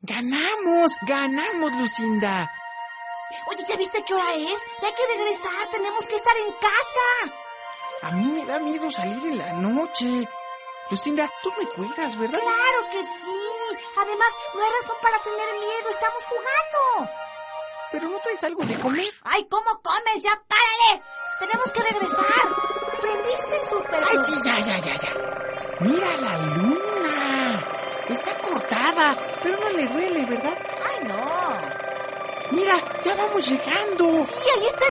¡Ganamos, Lucinda! Oye, ¿ya viste qué hora es? Ya hay que regresar, tenemos que estar en casa. A mí me da miedo salir en la noche. Lucinda, tú me cuidas, ¿verdad? ¡Claro que sí! Además, no hay razón para tener miedo, estamos jugando. ¿Pero no traes algo de comer? ¡Ay, cómo comes! ¡Ya párale! ¡Tenemos que regresar! ¿Prendiste el súper? ¡Ay, sí, ya! ¡Mira la luna! Está cortada, pero no le duele, ¿verdad? ¡Ay, no! Mira, ya vamos llegando. Sí, ahí está